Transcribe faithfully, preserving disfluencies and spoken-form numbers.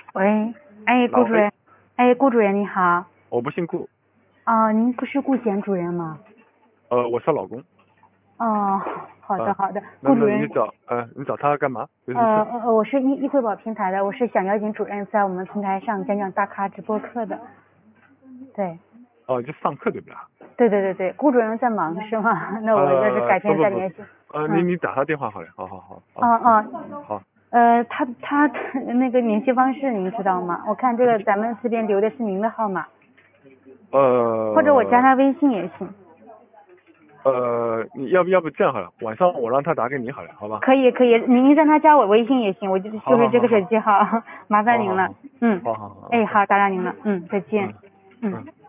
喂，哎，顾主任，哎，顾主任你好。 我不姓顾。 哦，您不是顾贤主任吗？ 呃，我是她老公。 哦，好的啊， 好的， 那顾主任。 那你找呃，你找他干嘛？有什么事？ 呃呃，我是易易汇宝平台的，我是想邀请主任在我们平台上讲讲大咖直播课的。对。 哦，就上课对不对？ 对对对对，顾主任在忙是吗？那我要是呃， 改不不不， 天再联系。 呃，你嗯。 你打他电话好了，好好好。 哦啊，好。 哦。 好。 呃，他他那个联系方式您知道吗？我看这个咱们这边留的是您的号码。或者我加呃他微信也行。 呃，你要不要不这样好了，晚上我让他打给你好了，好吧？ 可以可以，您让他加我微信也行，我就就是这个手机号，麻烦您了。 好好好。 嗯。 好好好。 哎，好，打扰您了。嗯，再见。 嗯嗯。 嗯。